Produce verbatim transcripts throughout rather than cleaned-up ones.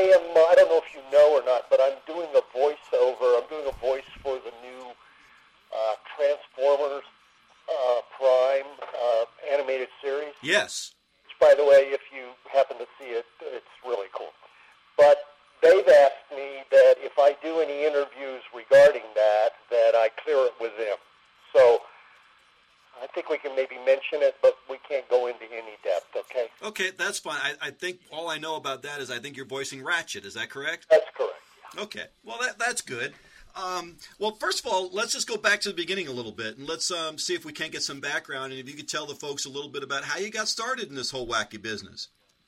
am, uh, I don't know if you know or not, but I'm doing a voiceover. I'm doing a voice for the new uh, Transformers uh, Prime uh, animated series. Yes. Which, by the way, if you happen to see it, it's really cool. But they've asked me that if I do any interviews regarding that, that I clear it with them. So I think we can maybe mention it, but we can't go into any depth, okay? Okay, that's fine. I, I think all I know about that is I think you're voicing Ratchet. Is that correct? That's correct, yeah. Okay. Well, that that's good. Um, well, first of all, let's just go back to the beginning a little bit, and let's um, see if we can't get some background, and if you could tell the folks a little bit about how you got started in this whole wacky business.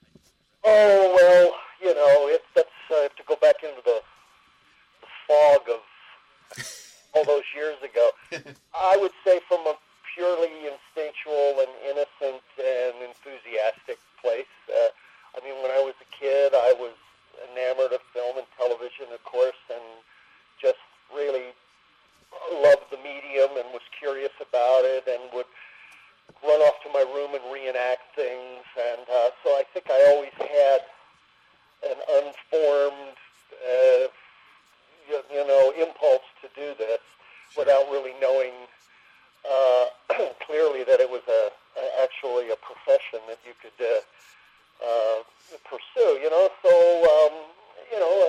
Oh, well, you know, it's, that's, uh, I have to go back into the, the fog of all those years ago. I would say from a purely instinctual and innocent and enthusiastic place. Uh, I mean, when I was a kid, I was enamored of film and television, of course, and just really loved the medium and was curious about it and would run off to my room and reenact things. And uh, so I think I always had an unformed, uh, you, you know, impulse to do this without really knowing uh, clearly that it was a, a actually a profession that you could uh, uh, pursue. You know, so um, you know,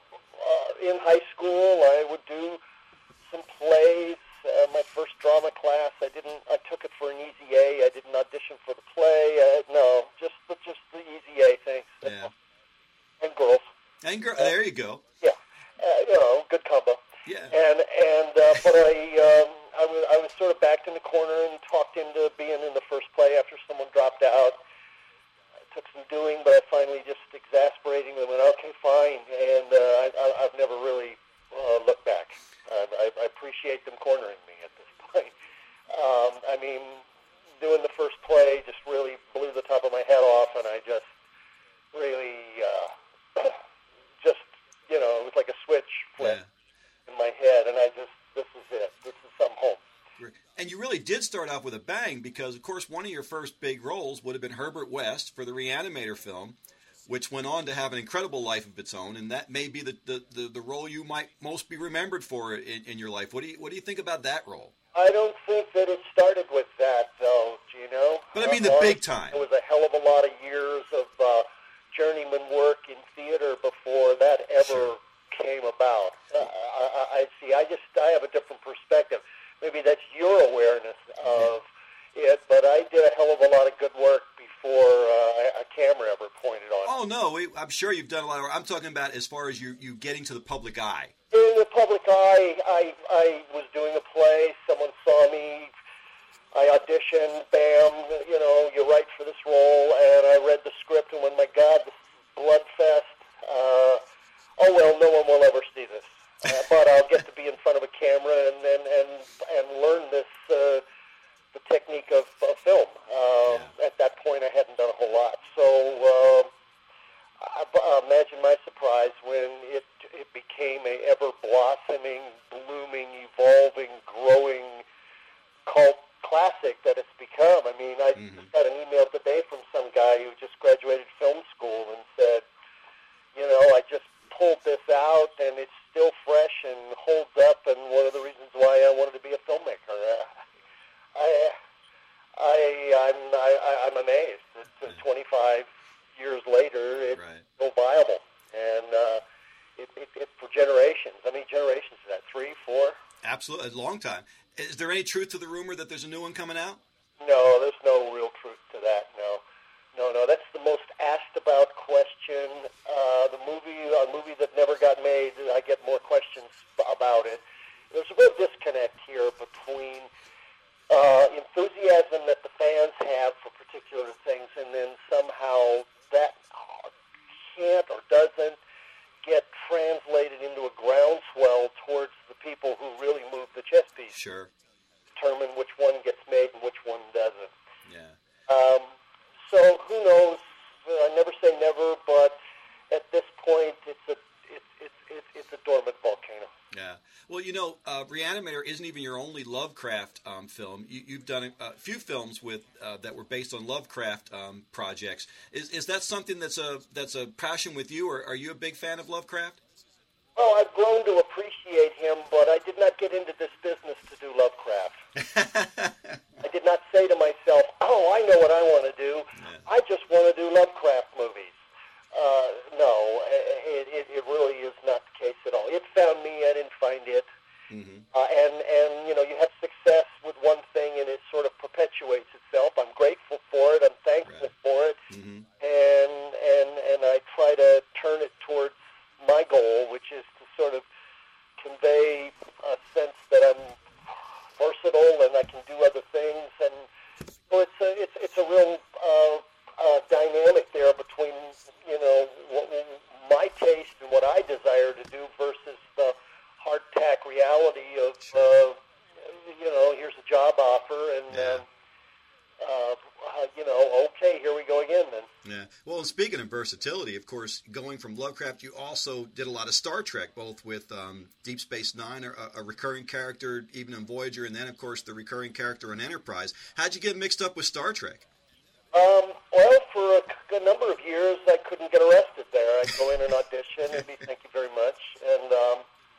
uh, in high school I would do some plays. Uh, my first drama class, I didn't. I took it for an easy A. I didn't audition for the play. Uh, no, just just the easy A things. Yeah. And girls. And girl, uh, there you go. Yeah, uh, you know, good combo. Yeah. And and uh, but I um, I was I was sort of backed in the corner and talked into being in the first play after someone dropped out. I took some doing, but I finally just exasperating them went, okay, fine. And uh, I, I, I've never really uh, looked back. Uh, I, I appreciate them cornering me at this point. Um, I mean, doing the first play just really blew the top of my head off, and I just really, uh, just, you know, it was like a switch flipped yeah. in my head, and I just, this is it. This is some home. And you really did start off with a bang because, of course, one of your first big roles would have been Herbert West for the Reanimator film, which went on to have an incredible life of its own, and that may be the, the, the, the role you might most be remembered for in, in your life. What do you what do you think about that role? I don't think that it started with that, though, Gino. But I mean the uh, big time. It was a hell of a lot of years of uh, journeyman work in theater before that ever sure. came about. Uh, I, I see. I just I have a different perspective. Maybe that's your awareness of yeah. it, but I did a hell of a lot of good work before uh, a camera ever pointed on. Oh no, we, I'm sure you've done a lot of work. I'm talking about as far as you you getting to the public eye. In the public eye, I I was doing a play. Someone saw me. I auditioned. Bam! You know, you're right for this role. And I read the script and went, my God, this is bloodfest. Uh, oh well, no one will ever see this. Uh, but I'll get to be in front of a camera and and and, and learn this uh, the technique of, of film. Um, yeah. At that point, I hadn't done a whole lot. So uh, I, uh, imagine my surprise when it it became a ever blossoming, blooming, evolving, growing cult classic that it's become. I mean, I mm-hmm. just got an email today from some guy who just graduated film school and said, you know, I just pulled this out and it's still fresh and holds up, and one of the reasons why I wanted to be a filmmaker. Uh, I, I, I'm, I, I'm amazed that twenty-five years later it's right. still viable, and uh, it, it, it for generations. How many generations is that? Three, four? Absolutely, a long time. Is there any truth to the rumor that there's a new one coming out? No, there's no real truth to that. No. No, no, that's the most asked about question. Uh, the movie, a movie that never got made, I get more questions about it. There's a real disconnect here between uh, enthusiasm that the fans have for particular things, and then somehow that can't or doesn't get translated into a groundswell towards the people who really move the chess piece. Sure. Determine which one gets made and which one doesn't. Yeah. Um, So who knows? I never say never, but at this point, it's a it's it's it's, it's a dormant volcano. Yeah. Well, you know, uh, Reanimator isn't even your only Lovecraft um, film. You, you've done a, a few films with uh, that were based on Lovecraft um, projects. Is is that something that's a that's a passion with you, or are you a big fan of Lovecraft? Well, I've grown to appreciate him, but I did not get into this business to do Lovecraft. I did not say to myself, "Oh, I know what I want to do. Yeah. I just want to do Lovecraft movies." Uh, no, it, it, it really is not the case at all. It found me. I didn't find it. Mm-hmm. Uh, and, and, you know, you have success with one thing and it sort of perpetuates itself. I'm grateful for it. I'm thankful right. for it. Mm-hmm. And, and, and I try to turn it towards my goal, which is to sort of convey a sense that I'm versatile and I can do other things. And so it's a, it's, it's a real uh, uh, dynamic there between, you know, what, my taste and what I desire to do versus the hardtack reality of, uh, you know, here's a job offer and, yeah. um, uh, you know, okay, here we go again then. Yeah. Well, speaking of versatility, of course, going from Lovecraft, you also did a lot of Star Trek, both with um, Deep Space Nine, a, a recurring character, even in Voyager, and then, of course, the recurring character in Enterprise. How'd you get mixed up with Star Trek? Um, well, for a good number of years, I couldn't get arrested there. I'd go in and audition and be thank you very much. And um,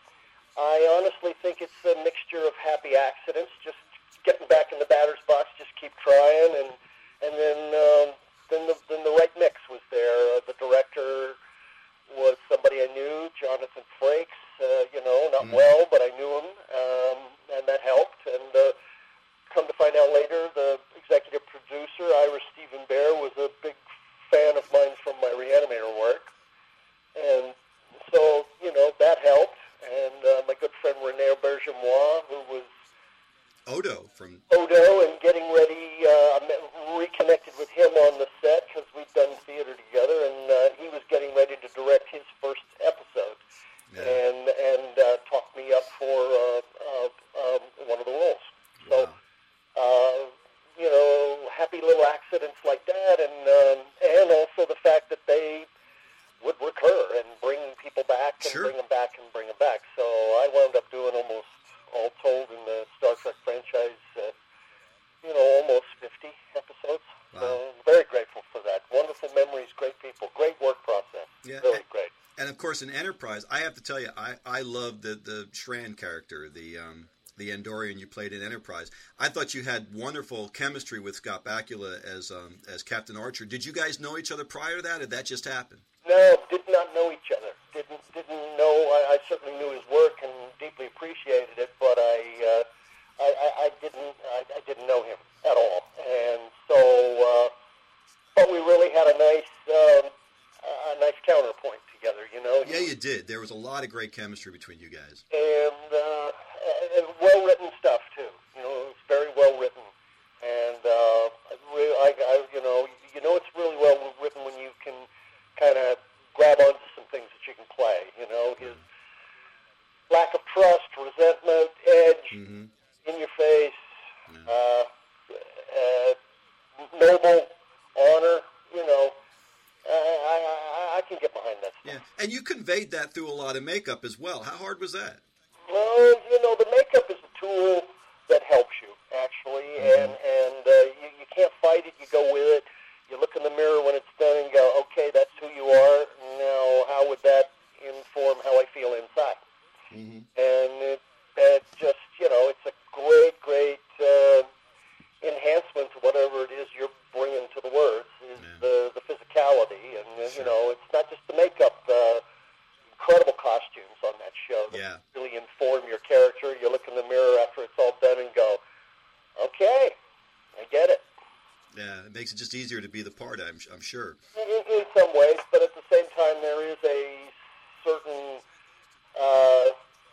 I honestly think it's a mixture of happy accidents, just getting back in the batter's box, just keep trying, and and then um, then the then the right mix was there. Uh, the director was somebody I knew, Jonathan Frakes. Uh, you know, not mm. well, but I knew him, um, and that helped. And uh, come to find out later, the executive producer, Ira Stephen Bear, was a big fan of mine from my Reanimator work. And so, you know, that helped. And uh, my good friend Rene Auberjonois, who was Odo from Odo, and getting ready, uh, I met, reconnected with him on the set because we'd done theater together, and uh, he was getting ready to direct his first episode. Yeah. And, and uh, talked me up for uh, uh, um, one of the roles. So, wow. Uh, you know, happy little accidents like that, and um, and also the fact that they would recur and bring people back and sure. bring them back and bring them back. So I wound up doing almost all told in the Star Trek franchise, uh, you know, almost fifty episodes. Wow. So I'm very grateful for that. Wonderful memories, great people, great work process. Yeah. Really great. And of course, in Enterprise, I have to tell you, I I love the the Shran character, the um. the Andorian you played in Enterprise. I thought you had wonderful chemistry with Scott Bakula as um, as Captain Archer. Did you guys know each other prior to that, or did that just happen? No, did not know each other. Didn't didn't know. I, I certainly knew his work and deeply appreciated it, but I uh, I, I, I didn't I, I didn't know him at all. And so, uh, but we really had a nice um, a nice counterpoint together. You know. Yeah, you did. There was a lot of great chemistry between you guys. And. Uh, And well-written stuff too. You know, it was very well written, and uh, really, I, I, you know, you know, it's really well written when you can kind of grab onto some things that you can play. You know, his lack of trust, resentment, edge, mm-hmm. in your face, yeah. uh, uh, noble honor. You know, I, I, I can get behind that stuff. Yeah, and you conveyed that through a lot of makeup as well. How hard was that? Well, you know, the makeup is a tool that helps you, actually, mm-hmm. and, and uh, you, you can't fight it. You go with it. You look in the mirror when it's done and go, okay, that's who you are. Now, how would that inform how I feel inside? Mm-hmm. And it, it just, you know, it's a great, great uh, enhancement to whatever it is you're bringing to the words, is yeah. the, the physicality. And, sure. you know, it's not just the makeup. Uh, incredible costumes on that show that yeah. really inform your character. You look in the mirror after it's all done and go, okay, I get it. Yeah, it makes it just easier to be the part, I'm, I'm sure. In, in some ways, but at the same time, there is a certain uh,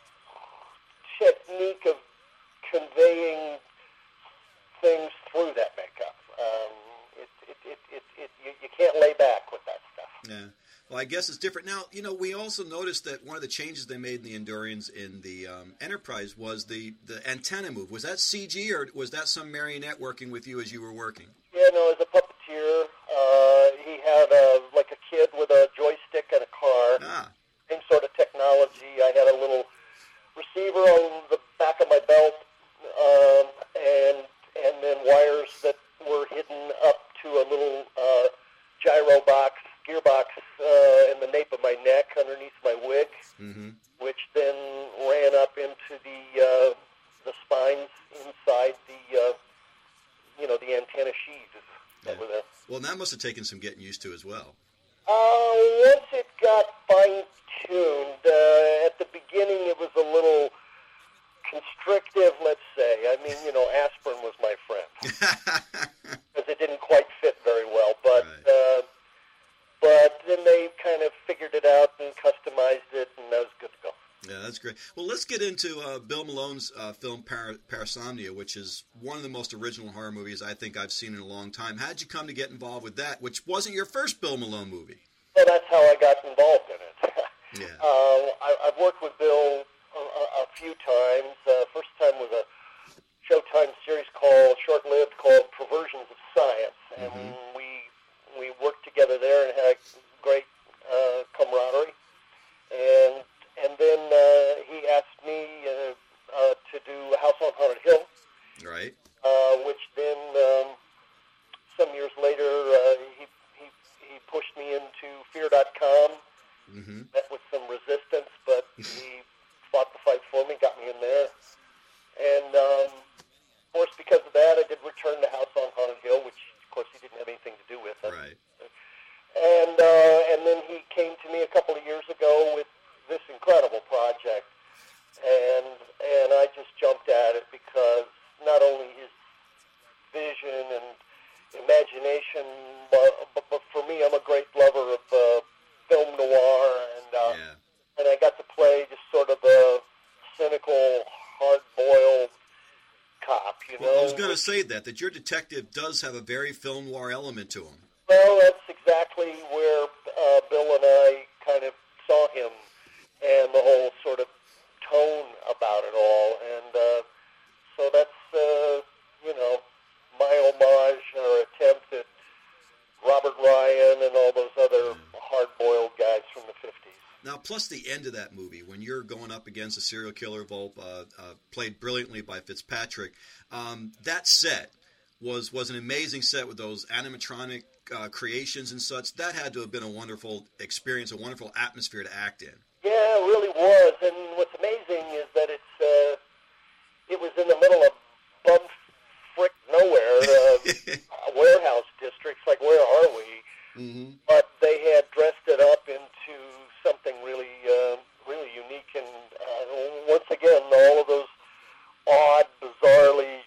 technique of conveying things through that makeup. Um, it, it, it, it, it, you, you can't lay back with that stuff. Yeah. Well, I guess it's different. Now, you know, we also noticed that one of the changes they made in the Andorians in the um, Enterprise was the, the antenna move. Was that C G, or was that some marionette working with you as you were working? Yeah, no, as a puppeteer, uh, he had a, like a kid with a joystick and a car. Ah. Same sort of technology. I had a little receiver on the back of my belt, um, and and then wires that were hidden up to a little uh, gyro box, gearbox uh, in the nape of my neck underneath my wig, mm-hmm. which then ran up into the uh, the spines inside the uh, you know the antenna sheaths that yeah. were there. Well, that must have taken some getting used to as well. Uh, once it got fine-tuned, uh, at the beginning it was a little constrictive, let's say. I mean, you know, aspirin was my friend. Because it didn't quite fit very well. But, right. uh, but then they kind of figured it out and customized it, and that was good to go. Yeah, that's great. Well, let's get into uh, Bill Malone's uh, film Par- Parasomnia, which is one of the most original horror movies I think I've seen in a long time. How did you come to get involved with that, which wasn't your first Bill Malone movie? Well, that's how I got involved in it. yeah. uh, I, I've worked with Bill a, a few times. Uh, first time was a Showtime series called, short-lived, called Perversions of Science. And mm-hmm. we we worked together there and had great uh, camaraderie. And And then uh, he asked me uh, uh, to do House on Haunted Hill, right? Uh, which then um, some years later uh, he, he he pushed me into Fear dot com. Mm-hmm. Met with some resistance, but he fought the fight for me, got me in there. And um, of course, because of that, I did return to House on Haunted Hill, which of course he didn't have anything to do with. Right. And uh, and then he came to me a couple of years ago with this incredible project, and and I just jumped at it because not only his vision and imagination, but, but, but for me, I'm a great lover of uh, film noir, and uh, yeah. and I got to play just sort of a cynical, hard-boiled cop, you well, know. I was going to say that that your detective does have a very film noir element to him. Well, that's exactly where uh, Bill and I kind of saw him. And the whole sort of tone about it all. And uh, so that's, uh, you know, my homage or attempt at Robert Ryan and all those other hard-boiled guys from the fifties. Now, plus the end of that movie, when you're going up against a serial killer, Volpe, uh, uh, played brilliantly by Fitzpatrick, um, that set was, was an amazing set with those animatronic uh, creations and such. That had to have been a wonderful experience, a wonderful atmosphere to act in. Yeah, it really was. And what's amazing is that it's uh, it was in the middle of bum frick nowhere, uh, warehouse districts. Like, where are we? Mm-hmm. But they had dressed it up into something really, uh, really unique. And uh, once again, all of those odd, bizarrely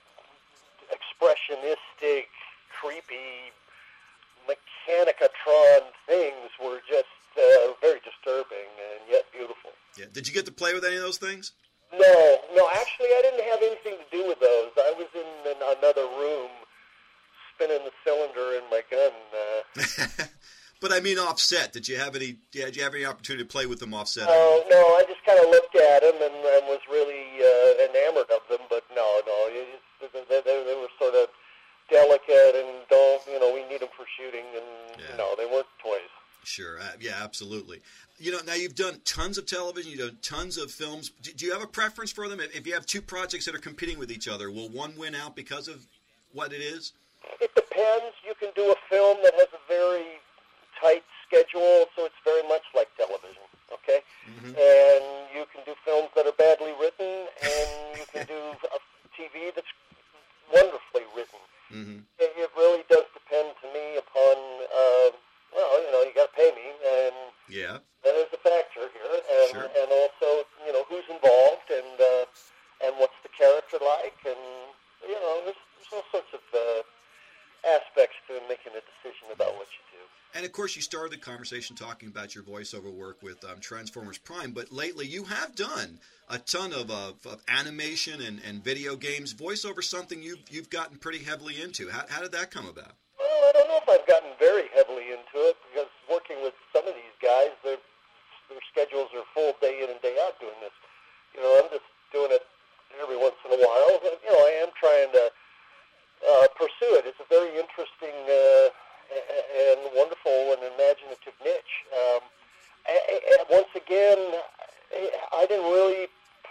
expressionistic, creepy, Mechanicatron things were just Uh, very disturbing and yet beautiful. Yeah. Did you get to play with any of those things? No, no. Actually, I didn't have anything to do with those. I was in an, another room, spinning the cylinder in my gun. Uh, but I mean, offset. Did you have any? Did you have any opportunity to play with them offset? No, no. I just kind of looked at them and, and was really uh, enamored of them. But no, no. It, they, they, they were sort of delicate and don't. You know, we need them for shooting, and yeah. no, they weren't toys. Sure. Uh, yeah, absolutely. You know, now you've done tons of television, you've done tons of films. Do, do you have a preference for them? If you have two projects that are competing with each other, will one win out because of what it is? It depends. You can do a film that has a very tight schedule, so it's very much like television, okay? Mm-hmm. And you can do films that are badly written, and you can do a T V that's wonderfully written. Mm-hmm. It, it really does depend to me upon... Uh, Well, you know, you got to pay me, and yeah, that is a factor here, and sure. and also, you know, who's involved, and uh, and what's the character like, and you know, there's, there's all sorts of uh, aspects to making a decision about what you do. And of course, you started the conversation talking about your voiceover work with um, Transformers Prime, but lately you have done a ton of, uh, of animation and, and video games. Voiceover, something you've you've gotten pretty heavily into. How, how did that come about? Well, I don't know if I've gotten very heavily into it, because working with some of these guys, their their schedules are full day in and day out doing this. You know, I'm just doing it every once in a while. You know, I am trying to uh, pursue it. It's a very interesting uh, and wonderful and imaginative niche. Um, I, I, once again, I didn't really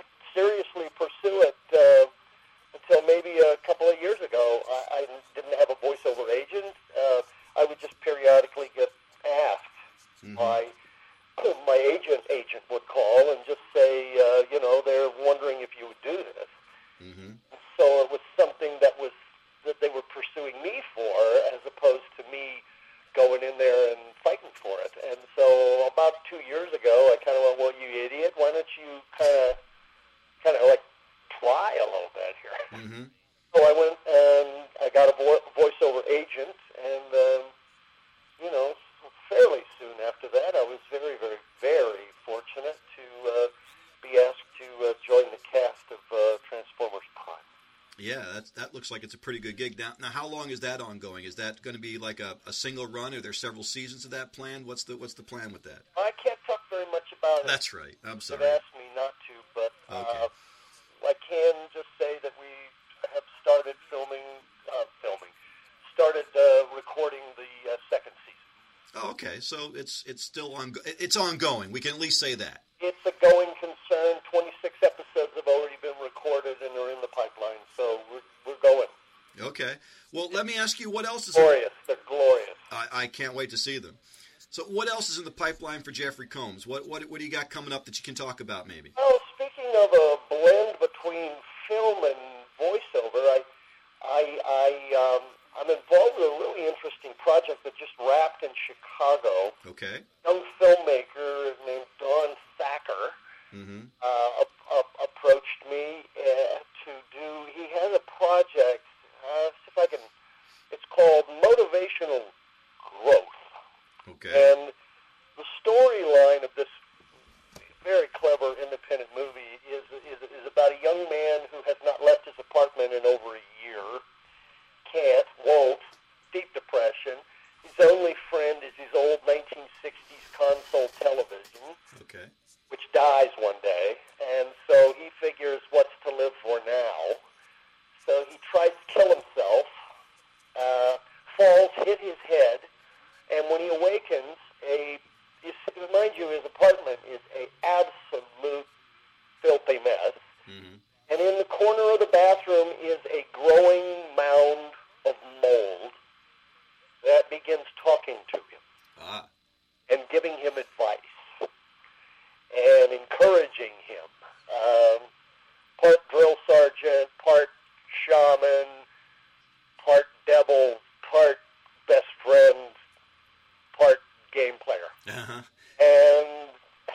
my agent agent would call and just say, uh, you know, they're wondering if you would do this. Mm-hmm. So it was something that was that they were pursuing me for, as opposed to me going in there and fighting for it. And so about two years ago, I kind of went, well, you idiot, why don't you kind of, kind of like try a little bit here? Mm-hmm. So I went and I got a vo- voiceover agent, and, um, you know, fairly soon after that, I was very, very, very fortunate to uh, be asked to uh, join the cast of uh, Transformers Prime. Yeah, that's, that looks like it's a pretty good gig. Now, now, how long is that ongoing? Is that going to be like a, a single run? Are there several seasons of that planned? What's the what's the plan with that? I can't talk very much about it. That's right. I'm sorry. They've asked me not to, but Okay. uh, I can just say that we have started filming, uh, filming, started uh, recording the uh, second season. Oh, okay. So it's it's still on. It's ongoing. We can at least say that. It's a going concern. twenty-six episodes have already been recorded and are in the pipeline, so we're, we're going. Okay. Well, let me ask you, what else is... Glorious. They're glorious. I, I can't wait to see them. So what else is in the pipeline for Jeffrey Combs? What, what, what do you got coming up that you can talk about, maybe? Well, speaking of a blend between film and voiceover, I, I, I, um, I'm involved with a really interesting project that just wrapped in Chicago. Okay. A young filmmaker named Don Thacker Mm-hmm. uh, up, up, approached me uh, to do. He has a project. Uh, see if I can. It's called Motivational Growth. Okay. And the storyline of this very clever independent movie is, is is about a young man who has not left his apartment in over a year. Can't, won't, deep depression. His only friend is his old nineteen sixties console television, Okay. which dies one day, and so he figures what's to live for now. So he tries to kill himself, uh, falls, hit his head, and when he awakens, a you see, mind you, his apartment is a absolute filthy mess. Mm-hmm. And in the corner of the bathroom is a growing mound of mold that begins talking to him Ah. and giving him advice and encouraging him. Um, part drill sergeant, part shaman, part devil, part best friend, part game player. Uh-huh. And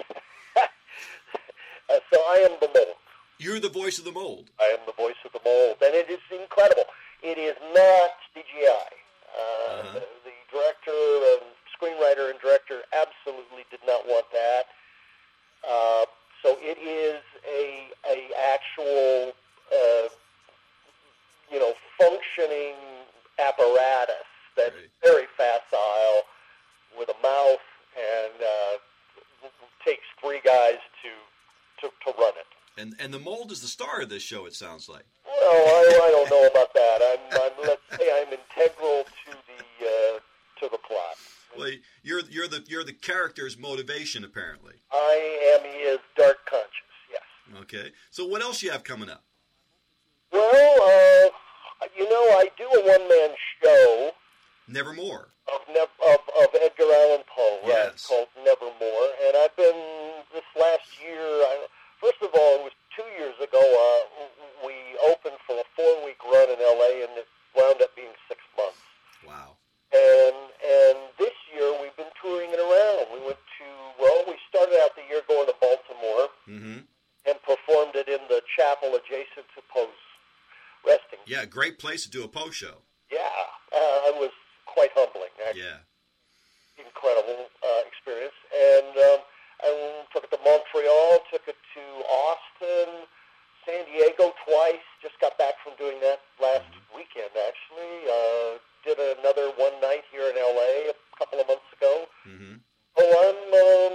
uh, so I am the mold. You're the voice of the mold. I am the voice of the mold, and it is incredible. It is not C G I. Uh, Uh-huh. the, the director, and screenwriter, and director absolutely did not want that. Uh, so it is a a actual, uh, you know, functioning apparatus that's Right. very facile, with a mouth, and uh, takes three guys to, to to run it. And and the mold is the star of this show, it sounds like. Well, I, I don't know about that. I'm, I'm let's say I'm integral to the uh, to the plot. Well, you're you're the you're the character's motivation, apparently. I am his dark conscience. Yes. Okay. So what else you have coming up? Well, uh, you know, I do a one-man show Nevermore. of, Nev- of of Edgar Allan Poe, right? Yes. Called Nevermore, and I've been this last year. I, first of all, it was two years ago. Uh, we opened for a four-week run in L A, and it wound up being six months. Wow. And and this year we've been touring it around. We went to well, we started out the year going to Baltimore Mm-hmm. and performed it in the chapel adjacent to Poe's resting. Yeah, great place to do a Poe show. Yeah, uh, it was quite humbling. Actually. Yeah. Incredible uh, experience. And um, I took it to Montreal, took it to Austin, San Diego twice. Just got back from doing that last mm-hmm. weekend, actually. Uh, did another one night here in L A a couple of months ago. Mm-hmm. Oh, I'm, um,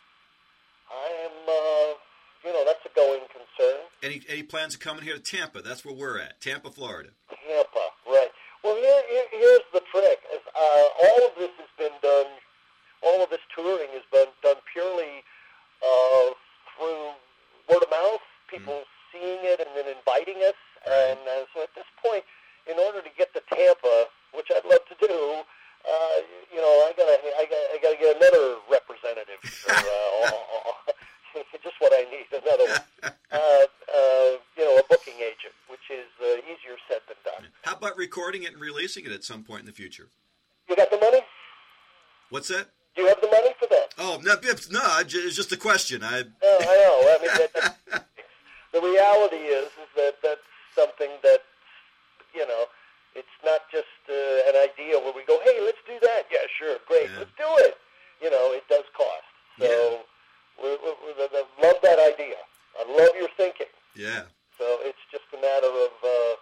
I am, uh, you know, that's a going concern. Any any plans of coming here to Tampa? That's where we're at, Tampa, Florida. Tampa, right. Well, here, here, here's the trick. Is, uh, all of this has been done, all of this touring has been done purely uh, through word of mouth, people mm-hmm. seeing it and then inviting us. Right. And uh, so at this point, in order to get to Tampa, which I'd love to do, uh, you know, I gotta, I gotta, I gotta get another representative here, uh, recording it and releasing it at some point in the future. You got the money? What's that? Do you have the money for that? Oh, no, no it's just a question. I, no, I know. I mean, that, that, the reality is, is that that's something that, you know, it's not just uh, an idea where we go, hey, let's do that. Yeah, sure, great, yeah. let's do it. You know, it does cost. So yeah. we, we, we, I love that idea. I love your thinking. Yeah. So it's just a matter of, uh,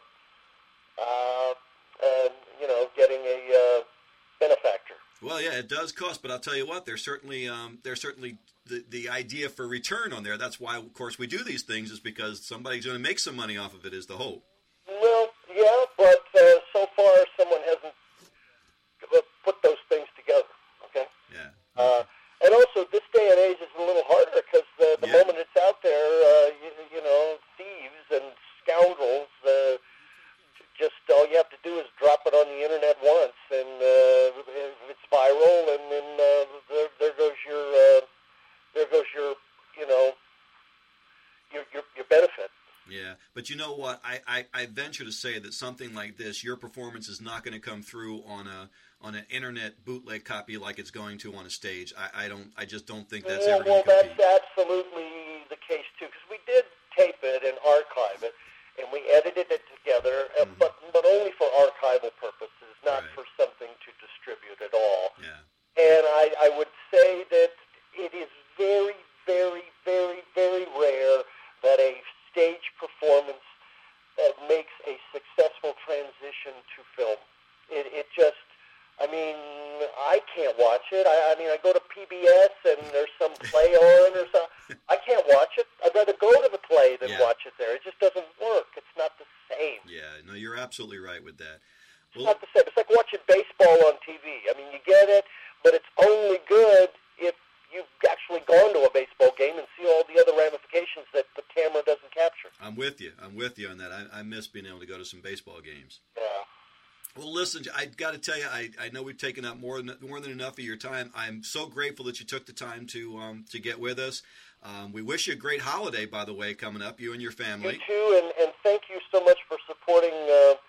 uh, uh, you know, getting a uh, benefactor. Well, yeah, it does cost, but I'll tell you what, there's certainly um, there's certainly the, the idea for return on there. That's why, of course, we do these things, is because somebody's going to make some money off of it is the hope. Well, yeah, but uh, so far someone hasn't put those things together, okay? Yeah. Uh, and also, this day and age is a little harder because uh, the yeah. moment it's out there, uh, you, you know, thieves and scoundrels, uh, just all you have to do is drop it on the internet once, and uh, it's viral, and then uh, there, there goes your, uh, there goes your, you know, your your, your benefit. Yeah, but you know what? I, I, I venture to say that something like this, your performance is not going to come through on a on an internet bootleg copy like it's going to on a stage. I, I don't. I just don't think that's well, ever going to Well, compete. that's absolutely the case too, because we did tape it and archive it, and we edited it together, mm-hmm. but but only for archival purposes, not right. for something to distribute at all. Yeah. And I, I would say that it is very, very, very, very rare that a stage performance that makes a successful transition to film. It, it just, I mean, I can't watch it. I, I mean, I go to P B S and there's some play on or something. I can't watch it. I'd rather go to the play than yeah. watch it there. It just doesn't work. It's not the same. Yeah, no, you're absolutely right with that. Well, it's not the same. It's like watching baseball on T V. I mean, you get it, but it's only good if you've actually gone to a baseball game and see all the other ramifications that the camera doesn't capture. I'm with you. I'm with you on that. I, I miss being able to go to some baseball games. Yeah. Well, listen, I got to tell you, I, I know we've taken up more than more than enough of your time. I'm so grateful that you took the time to um, to get with us. Um, we wish you a great holiday, by the way, coming up, you and your family. You too, and, and thank you so much for supporting uh,